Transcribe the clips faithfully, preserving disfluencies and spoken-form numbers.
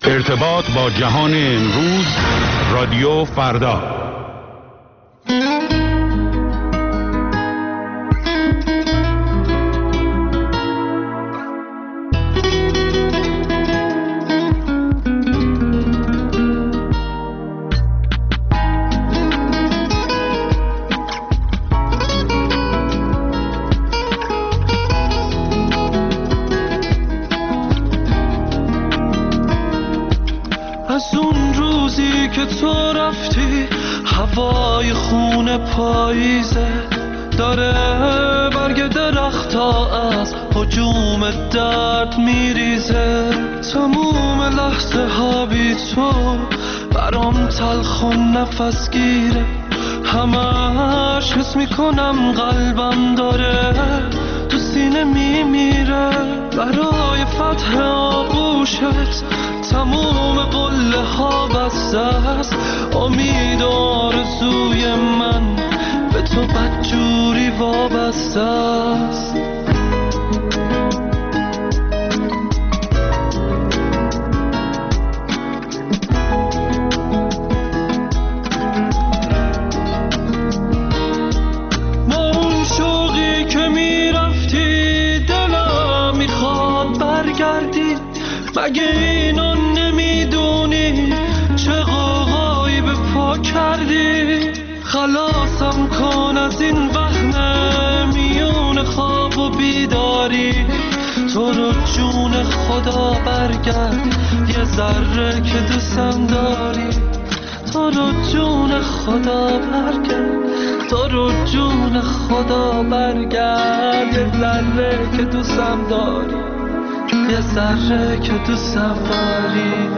ارتباط با جهان امروز، رادیو فردا. هوای خون پاییزه داره برگ درختا از هجوم درد میریزه. تموم لحظه ها بی تو برام تلخ و نفس گیره. همش حس میکنم قلبم داره تو سینه میمیره. برای فتح آغوشت تموم قله ها بسته است. امید و آرزوی من به تو بدجوری وابسته است. با اون شوقی که میرفتی دلم میخواد برگردی. مگه اینو نمیدونی چه قوقایی به پا کردی؟ خلاصم کن از این وهم میون خواب و بیداری. تو رو جون خدا برگرد یه ذره که دوستم داری. تو رو جون خدا برگرد، تو رو جون خدا برگرد یه ذره که دوستم داری. یه ذره که دوستم داری.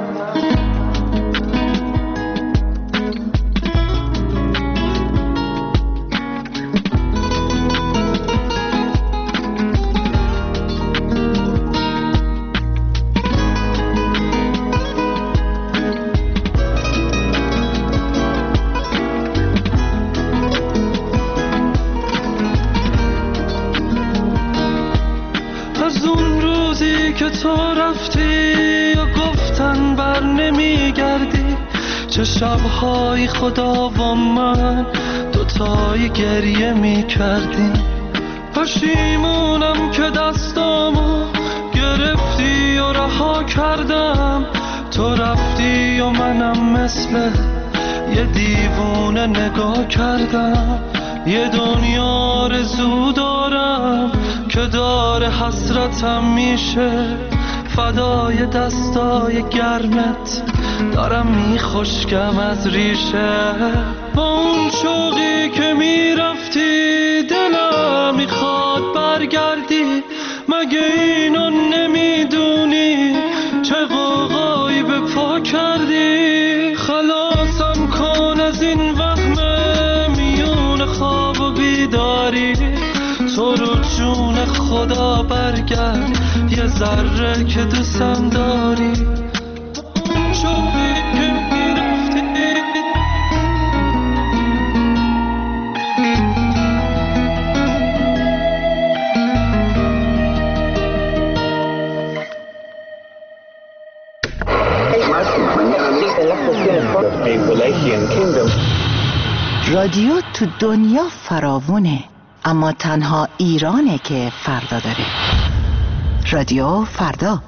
که تو رفتی و گفتن بر نمیگردی. چه شبهای خدا و من دوتایی گریه میکردیم. پشیمونم که دستامو گرفتی و رها کردم. تو رفتی و منم مثل یه دیوونه نگاه کردم. یه دنیا آرزو دارم که داره حسرتم میشه. فدای دستای گرمت دارم میخشکم از ریشه. با اون شوقی که میرفتی دلم میخواد برگردی. مگه اینو نمیدونی چه قوقایی به پا کردی؟ خلاصم کن از این وهم میون خواب و بیداری. تو رو جون خدا برگرد یه ذره که دوستم داری. شوقی که میرفتی رادیو تو دنیا فراوونه، اما تنها ایرانه که فردا داره. رادیو فردا.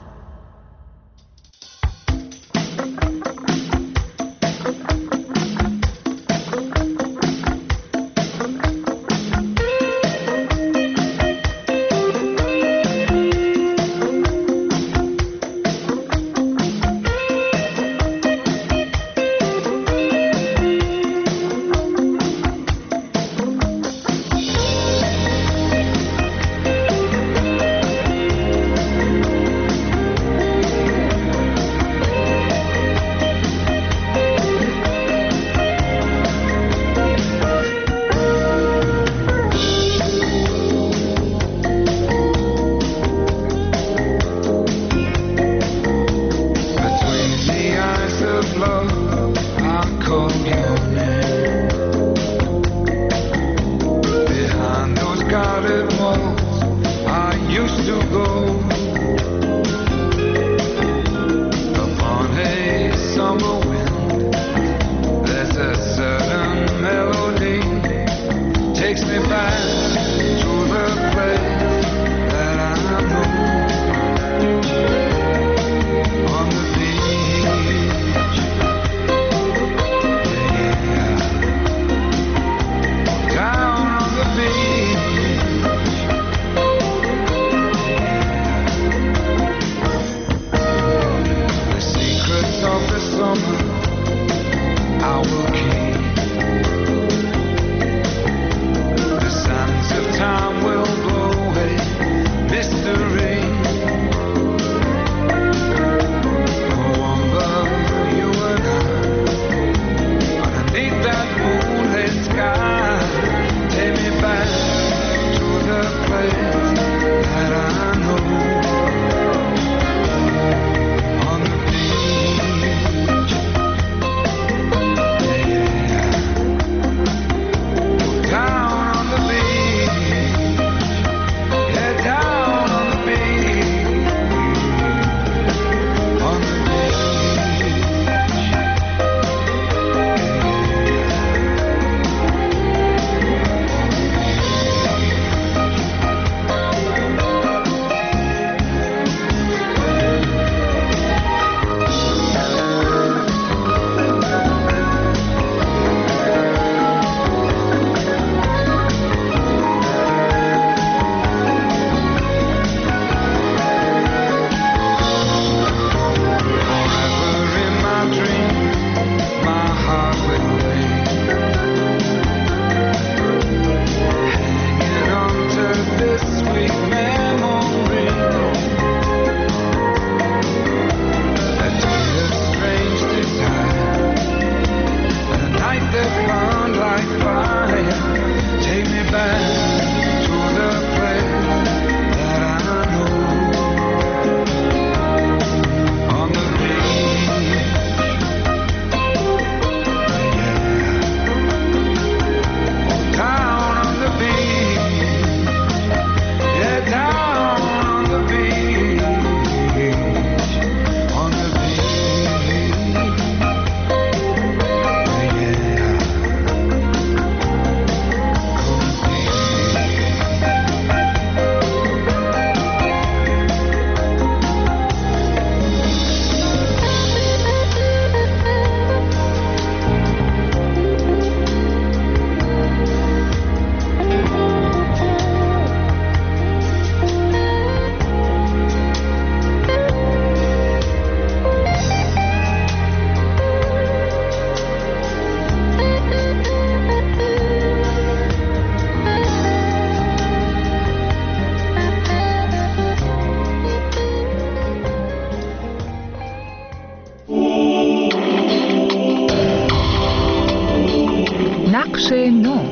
بخش نو.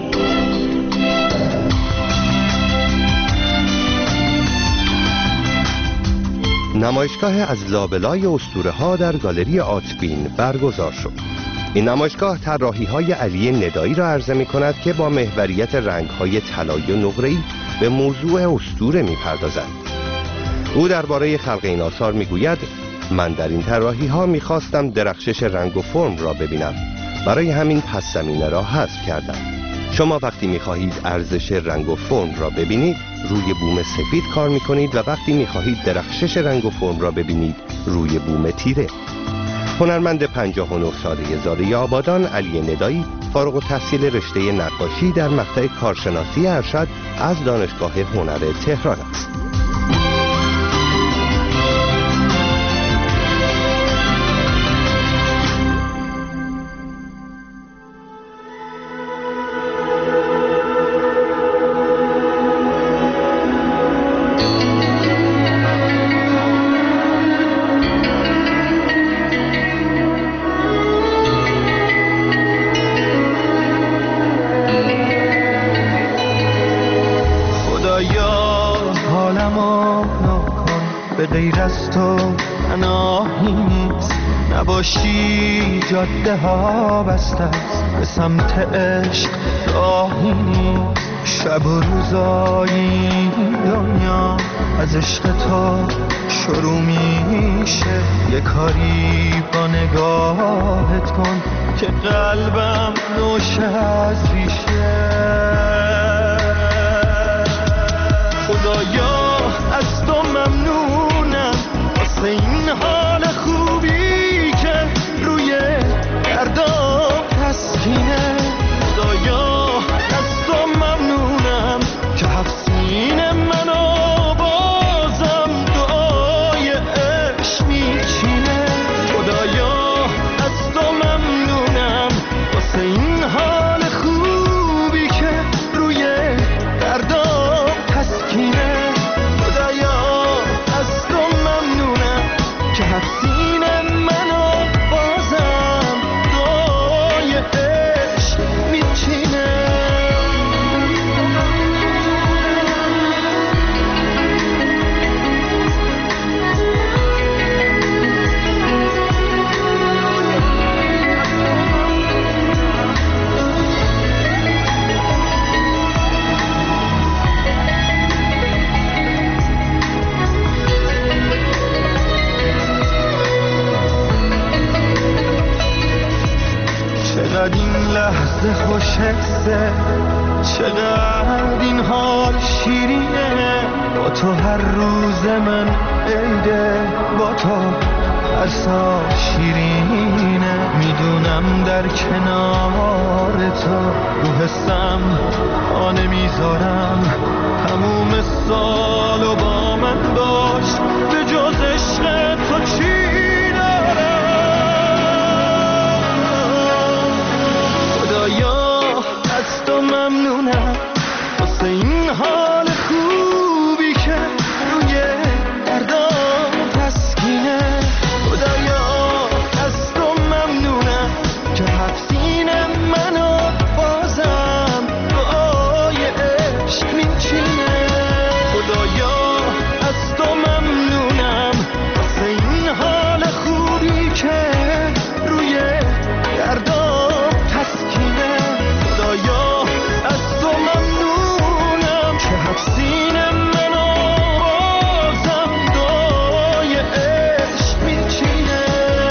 نمایشگاه از لابلای اسطوره‌ها در گالری آتبین برگزار شد. این نمایشگاه طراحی‌های علی ندایی را عرضه می‌کند که با محوریت رنگ‌های طلایی و نقره‌ای به موضوع اسطوره می‌پردازد. او درباره خلق این آثار می‌گوید: من در این طراحی‌ها می‌خواستم درخشش رنگ و فرم را ببینم، برای همین پس زمینه را حذف کردم. شما وقتی می‌خواهید ارزش رنگ و فرم را ببینید روی بوم سفید کار می‌کنید و وقتی می‌خواهید درخشش رنگ و فرم را ببینید روی بوم تیره. هنرمند پنجاه و نه ساله زاده آبادان علی ندایی فارغ التحصیل رشته نقاشی در مقطع کارشناسی ارشد از دانشگاه هنر تهران است. به غیر از تو پناهی نیست، نباشی جاده ها بسته است، به سمت عشق راهی نیست. شب و روزایی دنیا از عشق تو شروع میشه، یه کاری با نگاهت کن که قلبم نوشه از ریشه. خدایا از تو ممنونم واسه این حال خوبی که روی دردام تسکینه. خدایا از تو ممنونم که حفظین منو بازم دعای عشق میچینه. خدایا از تو ممنونم واسه این حال خوبی که روی دردام تسکینه. حسین منو بازم دعای عشق میچینه. چقدر این لحظه خوشحسه، چقدر این حال شیرینه. با تو هر روز من عیده، با تو هر سال شیرینه. میدونم در کنار تو رو حسم آنه میذارم، تموم سال و با من باش، به جز عشق تو چی از تو ممنونم واسه این حال خوبی که روی دردام تسکینه. خدایا از تو ممنونم که حفظین منو بازم دعای عشق میچینه. خدایا از تو ممنونم واسه این حال خوبی که روی دردام تسکینه. خدایا از تو ممنونم که حفظین منو بازم دعای عشق میچینه.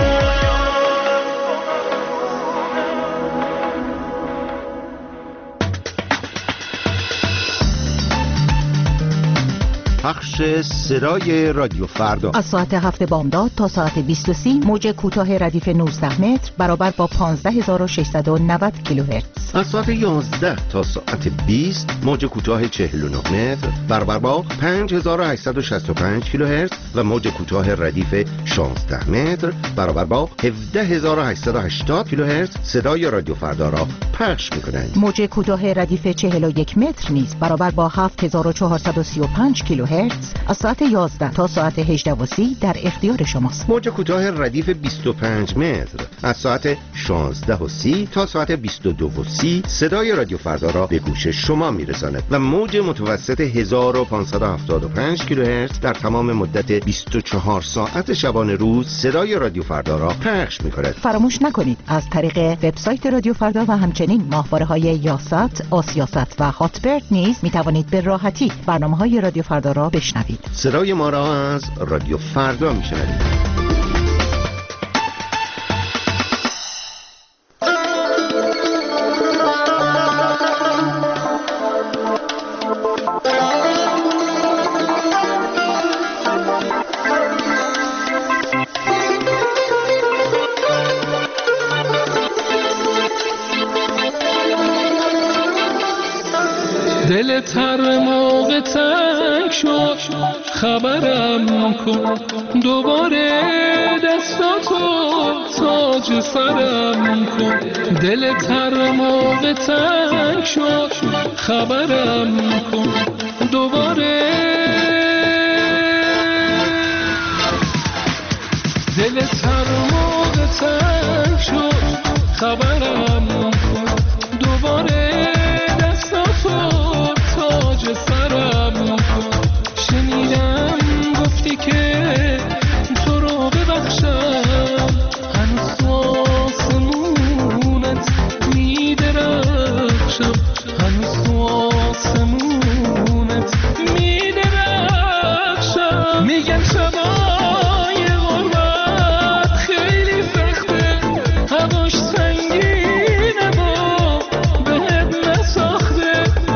پخش صدای رادیو فردا از ساعت هفت بامداد تا ساعت بیست و سه موج کوتاه ردیف نوزده متر برابر با پانزده هزار و ششصد و نود کیلوهرتز. از ساعت یازده تا ساعت بیست موج کوتاه چهل و نه متر برابر با پنج هزار و هشتصد و شصت و پنج کیلوهرتز و موج کوتاه ردیف شانزده متر برابر با هفده هزار و هشتصد و هشتاد کیلوهرتز صدای رادیو فردا را پخش می‌کنند. موج کوتاه ردیف چهل و یک متر نیز برابر با هفت هزار و چهارصد و سی و پنج کیلوهرتز روز از ساعت یازده تا ساعت هجده و سی در اختیار شماست. موج کوتاه ردیف بیست و پنج متر از ساعت شانزده و سی تا ساعت بیست و دو و سی صدای رادیو فردا را به گوش شما میرساند و موج متوسط هزار و پانصد و هفتاد و پنج کیلوهرتز در تمام مدت بیست و چهار ساعت شبانه روز صدای رادیو فردا را پخش می‌کند. فراموش نکنید از طریق وبسایت رادیو فردا و همچنین ماهواره‌های یاست، آسیاست و هاتبرد نیز می‌توانید به راحتی برنامه‌های رادیو فردا را بشنوید. صدای ما را از رادیو فردا می‌شنوید. دل تر موقع تنگ شد خبرم کن، دوباره دستاتو تاج سرم کن. دل تر موقع تنگ شد خبرم کن، دوباره دل تر موقع تنگ شد خبرم کن، دوباره تاج سرم کن. شنیدم گفتی که تو رو ببخشم، هنوز تو آسمونت میدرخشم، هنوز تو آسمونت میدرخشم. میگن شبای غربت خیلی سخته، هواش سنگینه با بهت نساخته.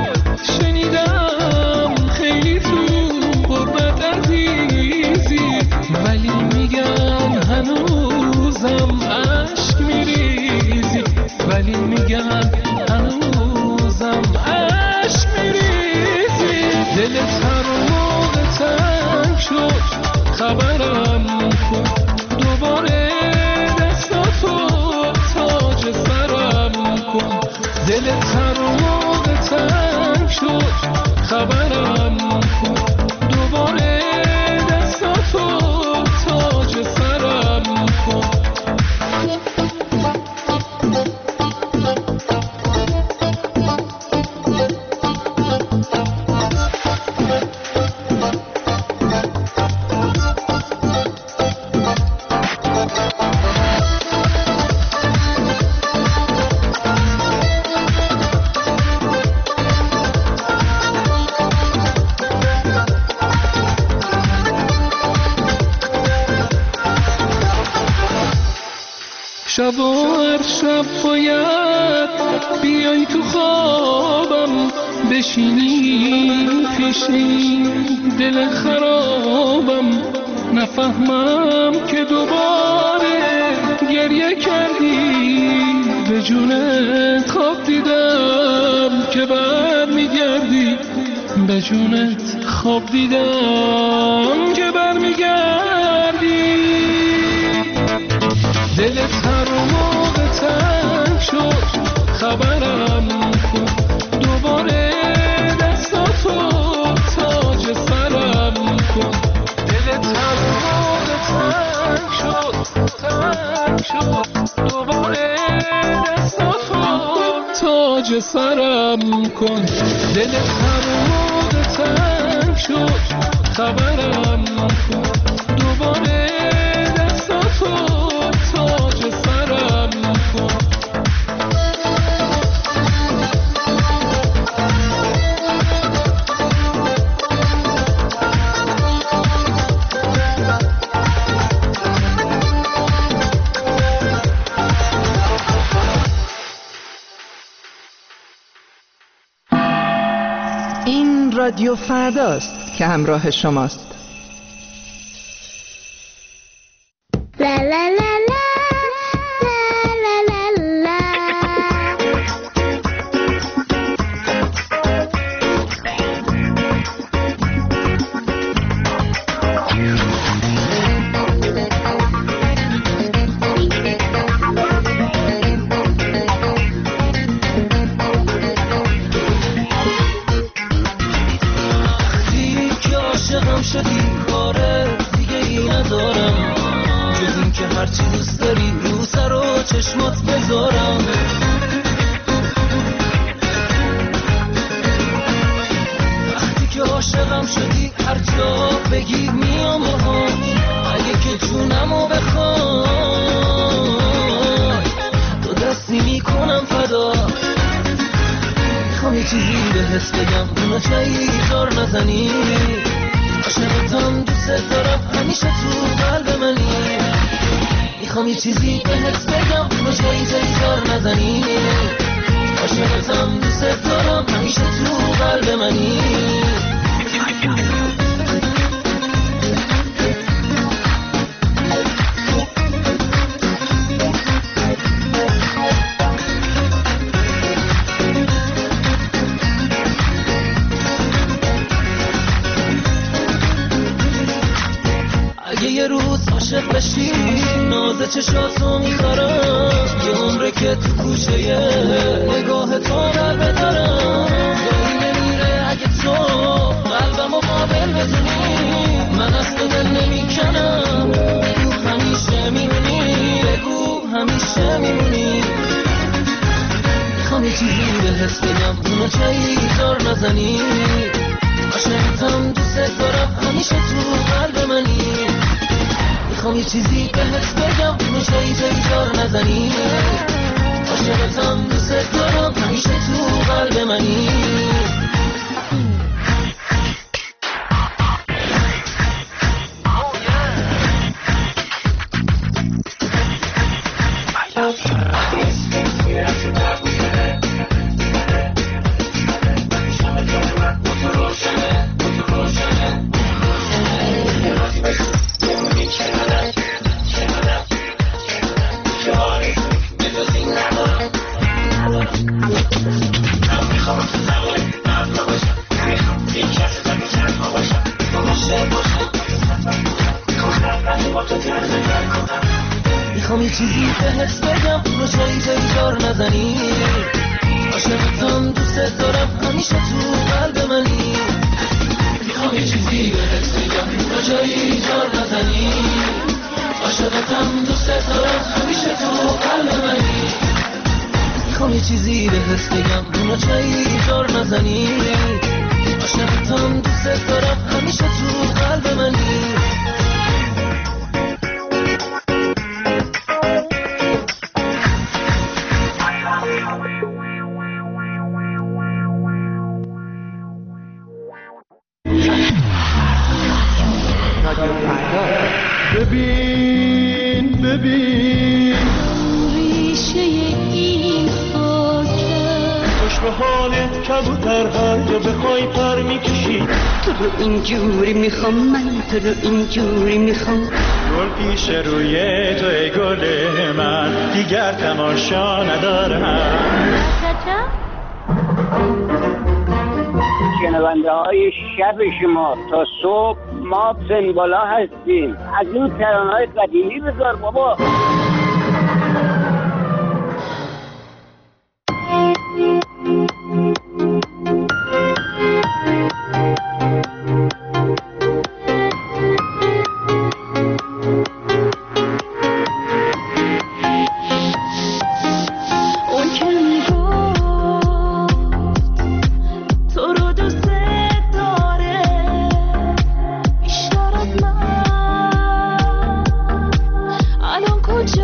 شنیدم خیلی تو غربت عزیزی، ولی میگن هنوزم عشق میریزی، ولی میگن هنوزم عشق میریزی. دلت هر موقع تنگ شد خبرم کن، دوباره دستاتو تاج سرم کن. دلت هر موقع تنگ شد خبرم کن، دوباره دستاتو تاج سرم کن. شب و هر شب باید بیای تو خوابم، بشینی پیشی دل خرابم. نفهمم که دوباره گریه کردی، به جونت خواب دیدم که بر میگردی، به جونت خواب دیدم که بر میگردی. دلت هر موقع تنگ شد خبرم کن، دوباره دستاتو تاج سرم کن. دلت هر موقع تنگ شد تنگ شد، دوباره دستاتو تاج سرم کن. دلت هر موقع تنگ شد خبرم کن، دوباره دستاتو تاج سرم کن. این رادیو فرداست که همراه شماست. لا لا لا لا لا لا لا. که هرچی دوست داری رو سر و چشمات بذارم. وقتی که عاشقم شدی هر جا بگی میام باهات، اگه که جونمو بخوای تو دستی میکنم فدا. میخوام یه چیزی بهت بگم اونو چیزار نزنی، عاشقتم دوست دارم همیشه تو قلب منی. میخوام یه چیزی بهت بگم اونو چیزار نزنی، عاشقتم دوست دارم همیشه تو قلب منی. یه روز عاشق بشی ناز چشاتو میخارم، یه عمره که تو کوچه نگاه تو بر بدارم. جایی نمیره اگه تو قلبمو قابل بدونی، من از تو دل نمیکنم. بگو همیشه میمونی، بگو همیشه میمونی. میخوام یه چیزی بهت بگم اونو چیزار نزنی، عاشقتم دوست دارم همیشه تو قلب منی. میخوام یه چیزی بهت بگم اونو چیزار نزنی، عاشقتم دوست دارم همیشه تو قلب منی. میخوام یه چیزی بهت بگم اونو چیزار نزنی، عاشقتم دوست دارم همیشه تو قلب منی. میخوام یه چیزی بهت بگم اونو چیزار نزنی، عاشقتم دوست دارم همیشه تو قلب منی. میخوام یه چیزی بهت بگم اونو چیزار نزنی، عاشقتم دوست دارم همیشه تو قلب منی. ببین ببین ریشه این خاکه، خوش به حالت کبوترها یا بخوای پر میکشی. تو رو اینجوری میخوام، من تو رو اینجوری میخوام. گل پیش روی تو ای گل من، دیگر تماشا ندارم. شنونده های شب شما تا صبح ما سنبالا هستیم. از این ترانه های قدیمی بذار بابا. کجا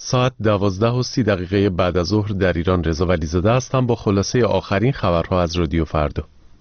ساعت دوازده و سی دقیقه بعد از ظهر در ایران. رضا ولیزاده هستم با خلاصه آخرین خبرها از رادیو فردا.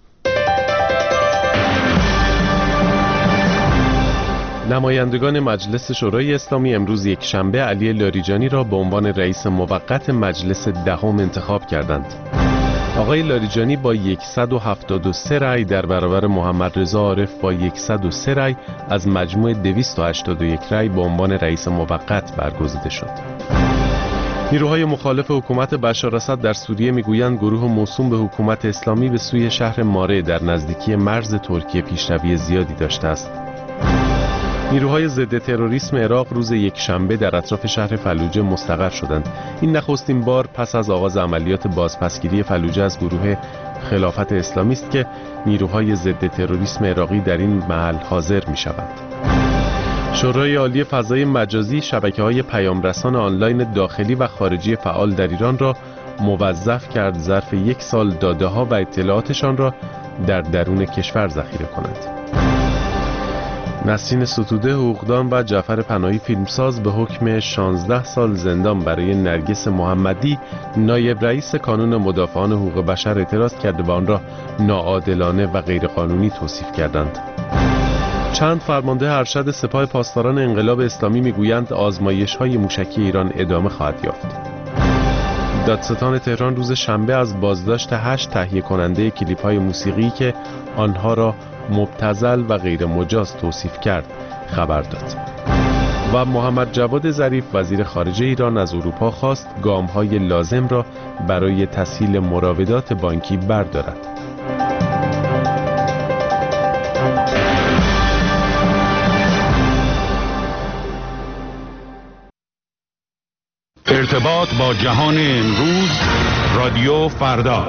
نمایندگان مجلس شورای اسلامی امروز یک شنبه علی لاریجانی را به عنوان رئیس موقت مجلس دهم انتخاب کردند. آقای لاریجانی با صد و هفتاد و سه رأی در برابر محمد رضا عارف با صد و سه رأی از مجموع دویست و هشتاد و یک رأی به عنوان رئیس موقت برگزیده شد. نیروهای مخالف حکومت بشار اسد در سوریه میگویند گروه موسوم به حکومت اسلامی به سوی شهر ماره در نزدیکی مرز ترکیه پیشروی زیادی داشته است. نیروهای ضد تروریسم عراق روز یک شنبه در اطراف شهر فلوجه مستقر شدند. این نخستین بار پس از آغاز عملیات بازپسگیری فلوجه از گروه خلافت اسلامی است که نیروهای ضد تروریسم عراقی در این محل حاضر می شوند. شورای عالی فضای مجازی شبکه‌های پیامرسان آنلاین داخلی و خارجی فعال در ایران را موظف کرد ظرف یک سال داده‌ها و اطلاعاتشان را در درون کشور ذخیره کنند. نسرین ستوده حقوقدان و جعفر پناهی فیلمساز به حکم شانزده سال زندان برای نرگس محمدی نایب رئیس کانون مدافعان حقوق بشر اعتراض کرده و آن را ناعادلانه و غیرقانونی توصیف کردند. چند فرمانده ارشد سپاه پاسداران انقلاب اسلامی میگویند آزمایش‌های موشکی ایران ادامه خواهد یافت. دادستان تهران روز شنبه از بازداشت هشت تهیه کننده کلیپ‌های موسیقی که آنها را مبتذل و غیر مجاز توصیف کرد خبر داد. و محمد جواد ظریف وزیر خارجه ایران از اروپا خواست گام‌های لازم را برای تسهیل مراودات بانکی بردارد. ارتباط با جهان امروز، رادیو فردا.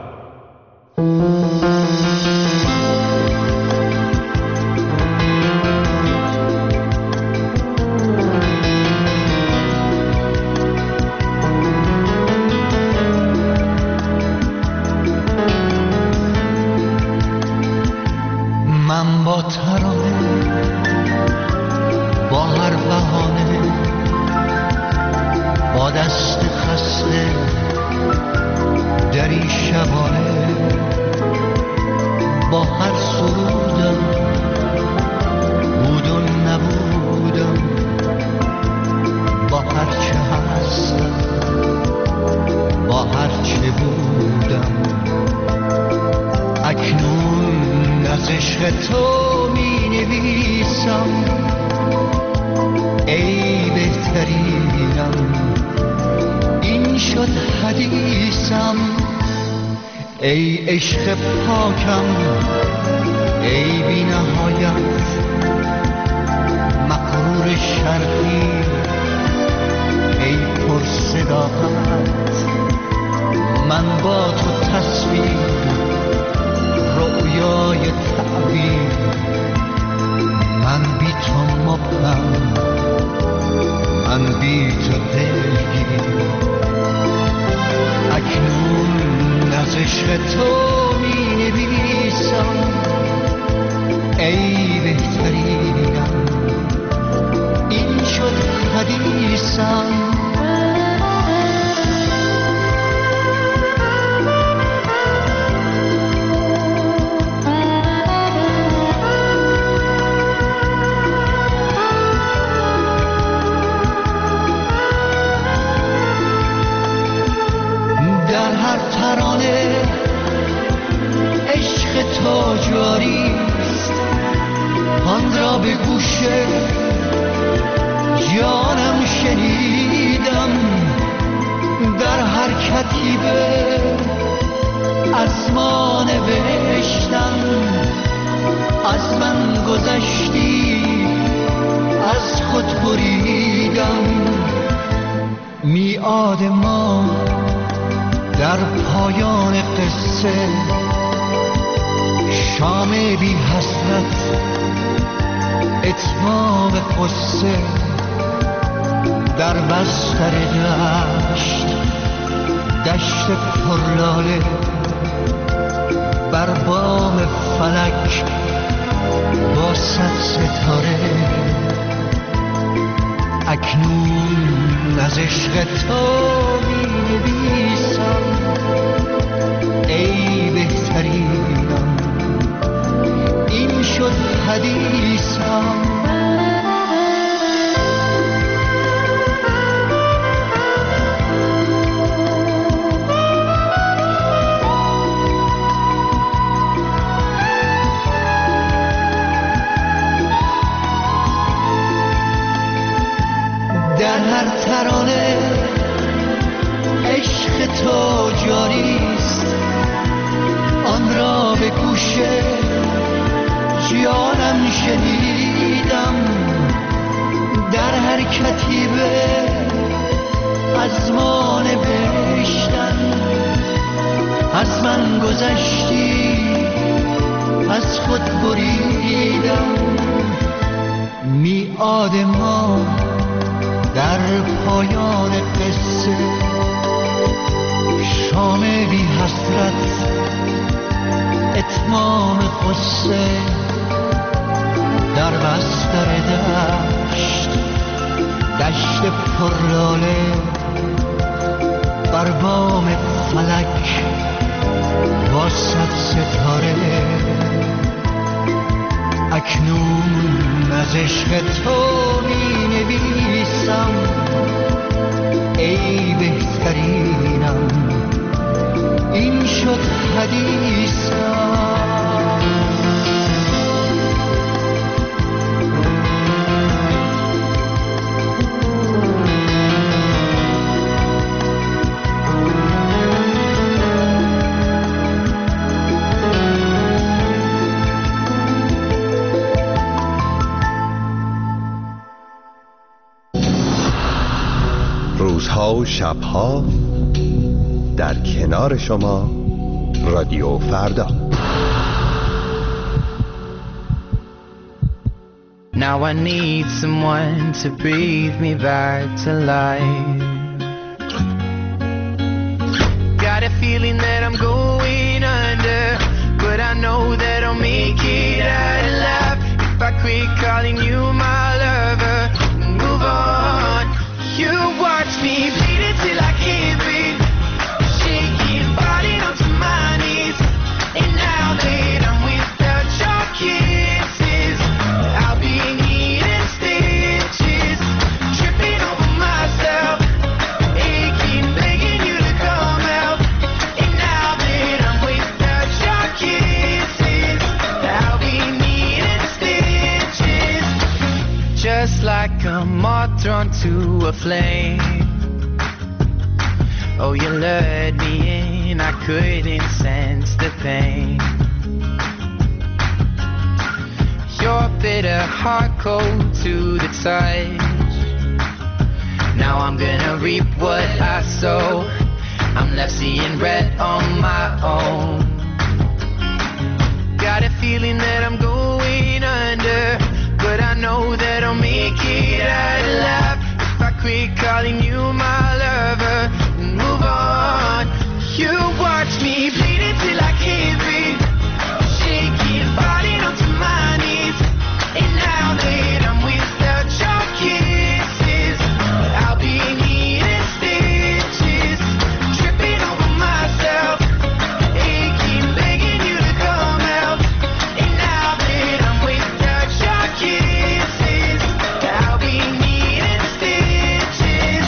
من با ترانه با هر بهانه با دست خسته در این شبانه با هر سرودم بود و نبودم با هر چه هستم با هر چه بودم اکنون از عشق تو می نویسم ای بهترینم این شد حدیثم ای عشق پاکم ای بی نهایت مغرور شرقی ای پر صداقت من با تو تصویر رویای تعبیر من بی تو مبهم من بی تو دلگیر اکنون از عشق تو می نویسم ای بهترینم این شد حدیثم جاریست آن را به گوش جانم شنیدم در هر کتیبه از ما نوشتم از من گذشتی از خود بریدم میعاد ما در پایان قصه شام بی حسرت اتمام قصه در بستر دشت دشت پرلاله بر بام فلک با صد ستاره اکنون از عشق تو می‌نویسم ای بهترینم، این شد حدیثم. در هر ترانه عشق تو جاریست، آن را به گوش جانم شنیدم. در هر کتیبه از ما نوشتن، از من گذشتی از خود بریدم. میعاد ما در پایان قصه، شام بی حسرت اتمام قصه. در بستر دشت، دشت پرلاله، بر بام فلک با صد ستاره. اکنون از عشق تو می نویسم ای بهترینم، این شد حدیثم. روزها و شبها در کنار شما رادیو فردا. Now I need someone to breathe me back to life. Got a feeling that I'm going under, but I know that I'll make it out alive. If I quit calling you my lover, move on. You watch me bleeding till I can't breathe, shaking, falling onto my knees. And now that I'm without your kisses, I'll be needing stitches, tripping over myself, aching, begging you to come out. And now that I'm without your kisses, I'll be needing stitches, just like a moth drawn to a flame. Oh, you lured me in, I couldn't sense the pain. Your bitter heart cold to the touch. Now I'm gonna reap what I sow. I'm left seeing red on my own. Got a feeling that I'm going under, but I know that I'll make it out alive. If I quit calling you my lover, move on. You watch me bleeding till I can't breathe, shaking, falling onto my knees. And now that I'm without your kisses, I'll be needing stitches, tripping over myself, aching, begging you to come out. And now that I'm without your kisses, I'll be needing stitches.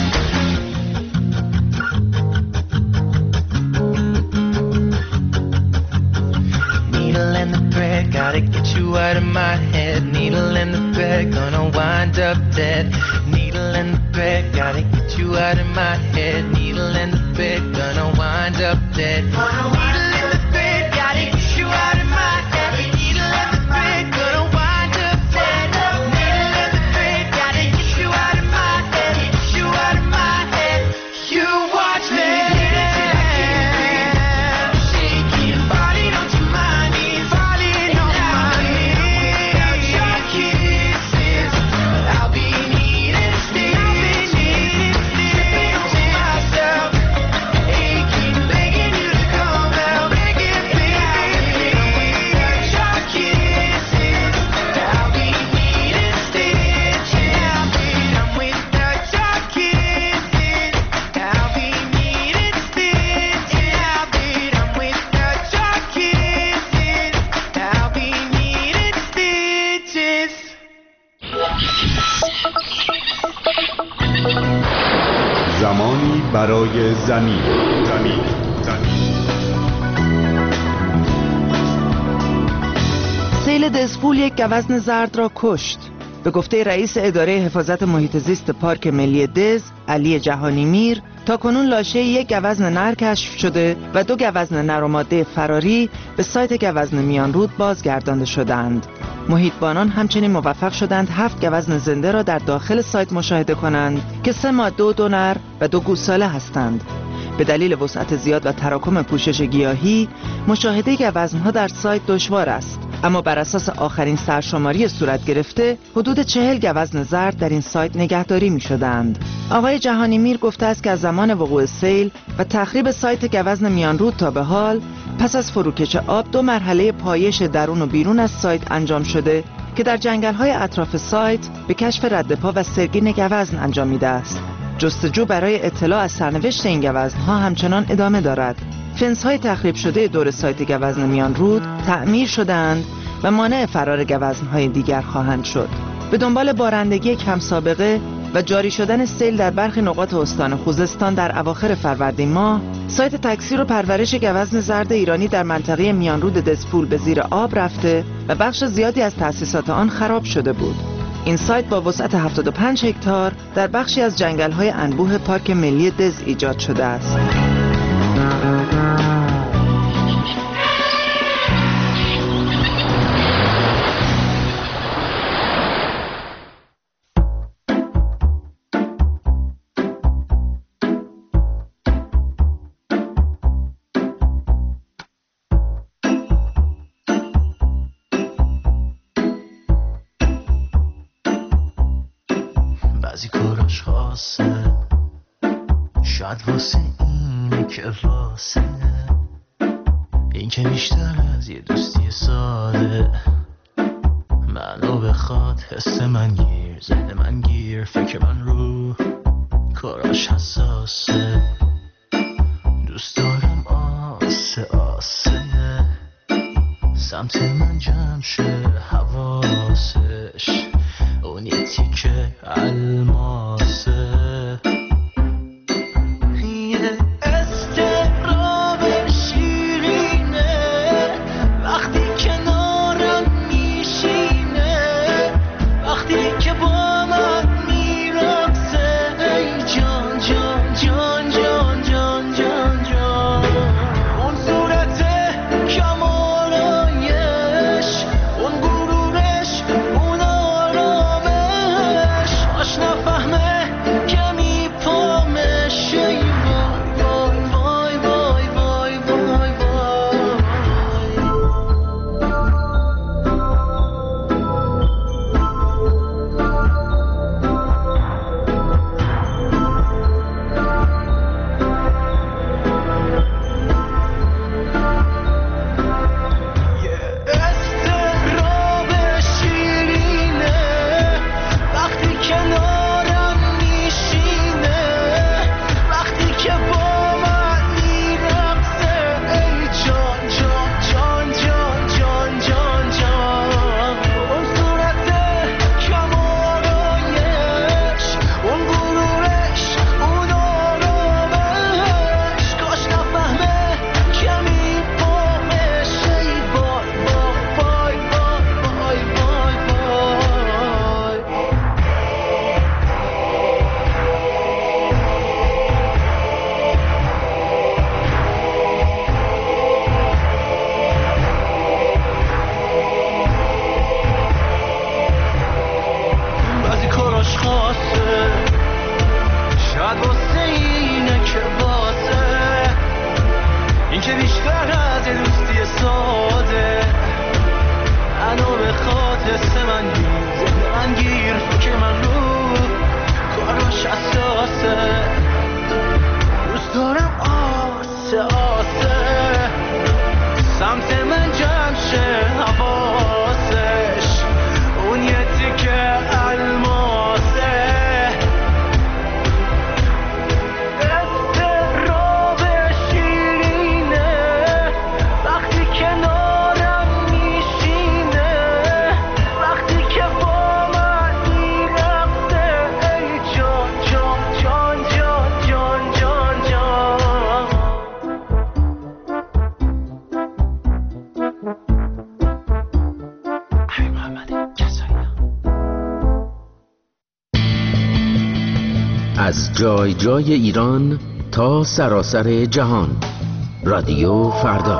Needle and the thread, gotta get you out of my head. Needle and the thread, gonna wind up dead. Needle and the thread, gotta get you out of my head. Needle and the thread, gonna wind up dead. Needle and the thread, gotta get you out of my head. Needle and the thread, gonna wind up dead. Needle and the thread, gotta get you out of my head. Get you out of my head. You watch me shaking, falling onto my knees, falling on my knees. Without your kisses, I'll be needing stitches, tripping over myself, aching, begging you to come زمانی برای زمین زمین زمین سیل دزفول یک گوزن زرد را کشت. به گفته رئیس اداره حفاظت محیط زیست پارک ملی دز، علی جهانی میر، تا کنون لاشه یک گوزن نر کشف شده و دو گوزن نر و ماده فراری به سایت گوزن میانرود بازگردانده شدند. محیطبانان همچنین موفق شدند هفت گوزن زنده را در داخل سایت مشاهده کنند که سه ماده و دو نر و دو گوساله هستند. به دلیل وسعت زیاد و تراکم پوشش گیاهی، مشاهده گوزنها در سایت دشوار است. اما بر اساس آخرین سرشماری صورت گرفته، حدود چهل گوزن زرد در این سایت نگهداری می شدند. آقای جهانی میر گفته است که از زمان وقوع سیل و تخریب سایت گوزن میانرود تا به حال، پس از فروکش آب دو مرحله پایش درون و بیرون از سایت انجام شده که در جنگل‌های اطراف سایت به کشف ردپا و سرگین گوزن انجامیده است. جستجو برای اطلاع از سرنوشت این گوزن‌ها همچنان ادامه دارد. فنس‌های تخریب شده دور سایت گوزن میانرود تعمیر شدند و مانع فرار گوزن‌های دیگر خواهند شد. به دنبال بارندگی کم سابقه و جاری شدن سیل در برخی نقاط استان خوزستان در اواخر فروردین ماه، سایت تکثیر و پرورش گوزن زرد ایرانی در منطقه میانرود دزفول به زیر آب رفته و بخش زیادی از تأسیسات آن خراب شده بود. این سایت با وسعت هفتاد و پنج هکتار در بخشی از جنگل‌های انبوه پارک ملی دز ایجاد شده است. بعضی کاراش خاصه، شاید واسه اینه که واسه این که بیشتر از یه دوستی ساده منو بخواد. حس من گیر، ذهن من گیر، فکر من رو کاراش حساسه. دوست دارم آسه آسه سمت من جمع شه حواسش، اون یه تیکه الماسه. یه استراب شیرینه وقتی کنارم میشینه، وقتی که با من میرقصه. ای جان جان جان جان جان جان جان، اون صورت کمالایش، اون غرورش، اون آرامش، آشنا فهمه که میپامش. ای وای وای وای وای وای استراب شیرینه وقتی کنارم میشینه، وقتی که با من میرقصه. ای جان جان جان جان جان جان جان، اون صورت کمالایش، اون غرورش، اون آرامش، کاش نفهمه که میپامش. ای وای وای وای وای وای وای. بعضی کاراش خاصه، شاید واسه اینه که واسه این که بیشتر از یه دوستی ساده منو بخواد. حس من گیر، ذهن من گیر، فکر من رو کاراش حساسه. دوست دارم آسه آسه سمت من جمع شه حواسش، اون یه تیکه الماسه. استراب شیرینه وقتی کنارم میشینه، وقتی که با من میرقصه. ای جان جان جان جان جان از جای جای ایران تا سراسر جهان. رادیو فردا.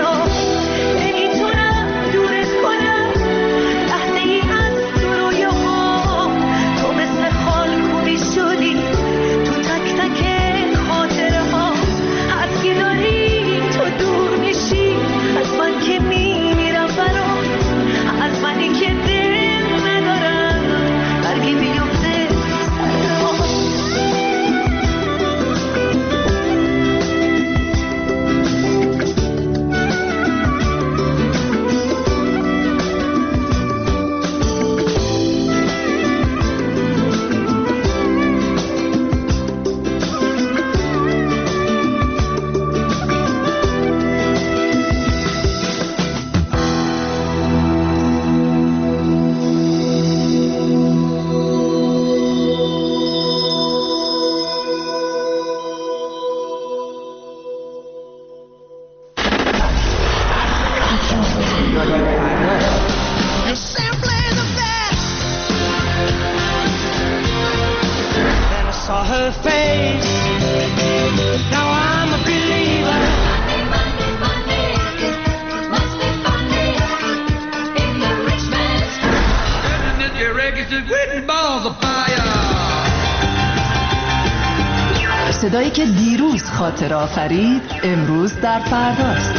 نمیتونم دورت کنم، لحظه ای از تو رویاها her face. Now I'm a believer. Monday, Monday, Monday, must be funny in the rich man's house. And your records is written balls of fire. صدایی که دیروز خاطر آفرید امروز در فرداست.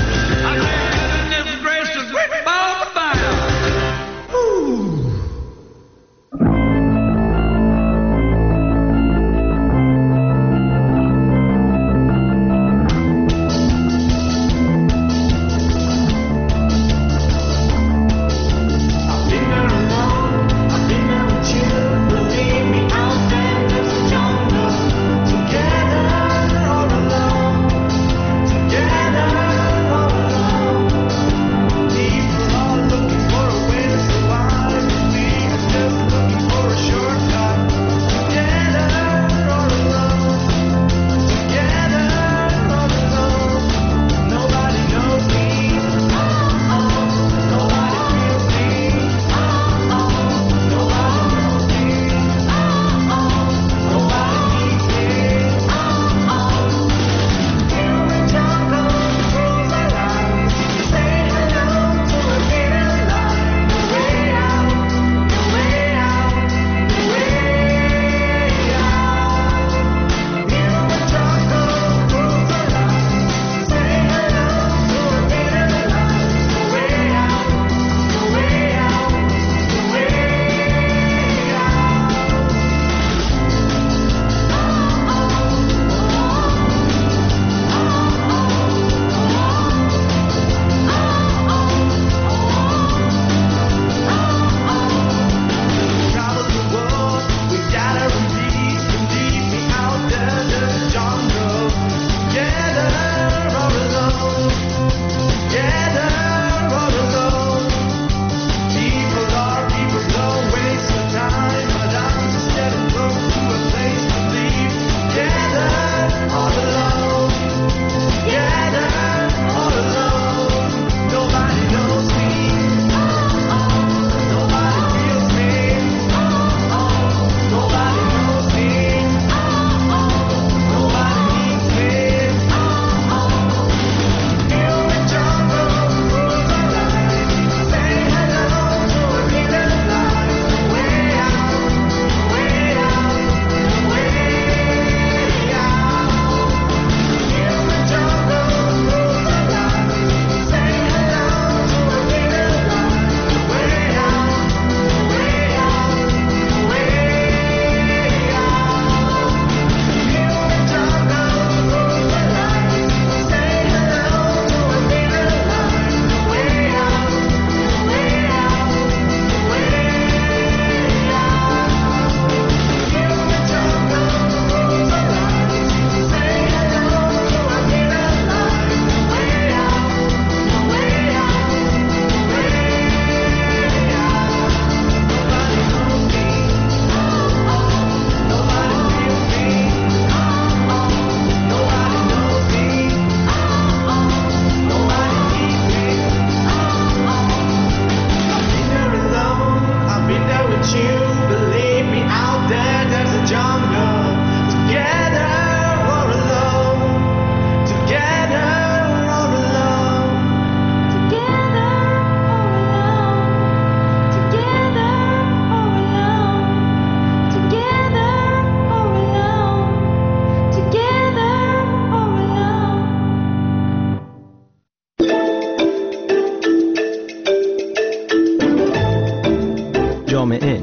جامعه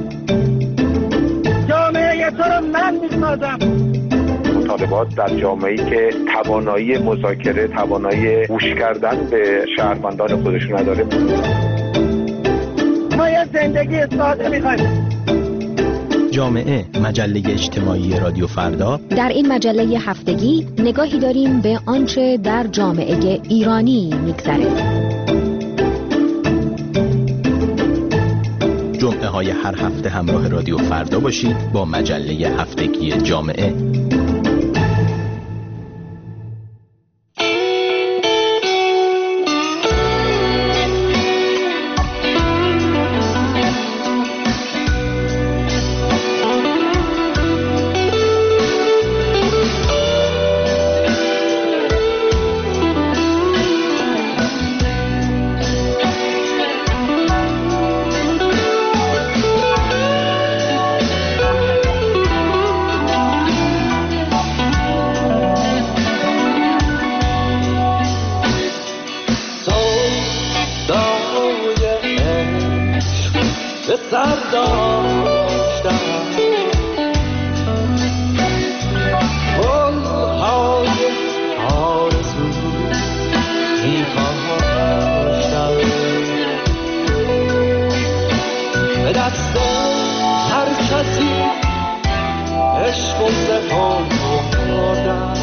جامعه تو رو من میسازم. مطالبات در جامعه‌ای که توانایی مذاکره، توانایی گوش کردن به شهروندان خودش نداره. ما یه زندگی ساده می‌خوایم. جامعه، مجله اجتماعی رادیو فردا. در این مجله هفتگی نگاهی داریم به آنچه در جامعه ایرانی می‌گذره. جمعه های هر هفته همراه رادیو فردا باشید با مجله هفتگی جامعه. دست هر کسی عشق و زفام افتادن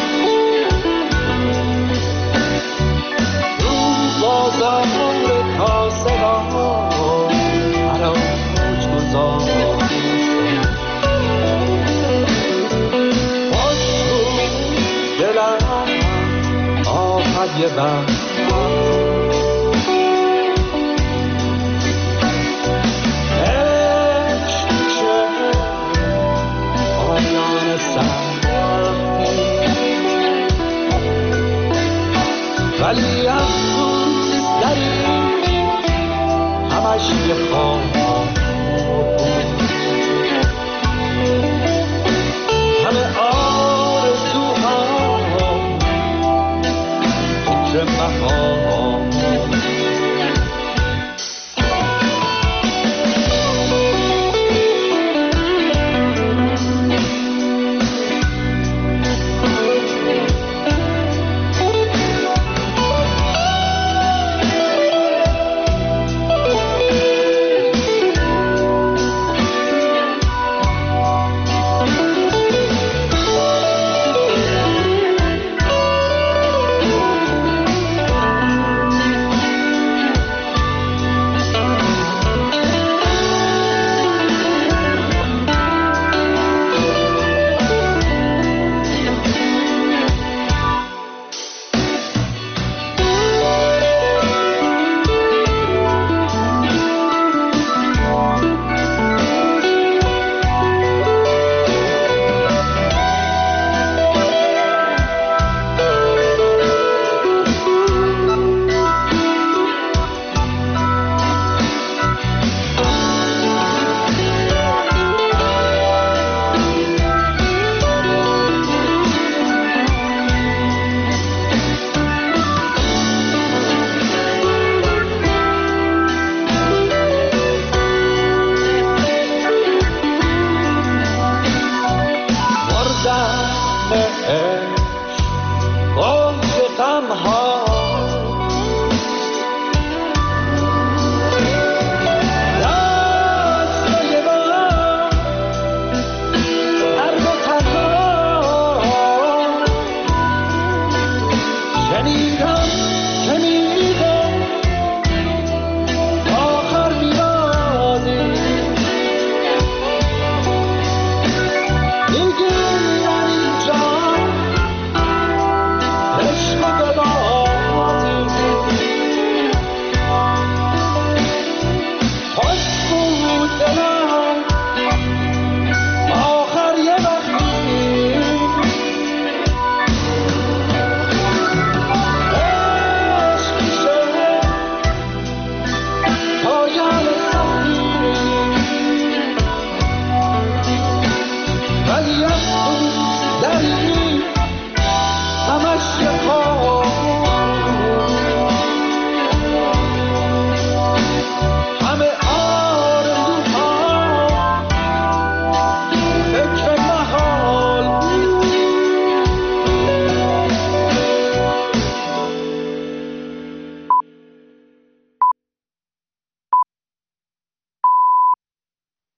روزا زمان کاسه ها حراج گذار باش رو دلم آفد یه وقت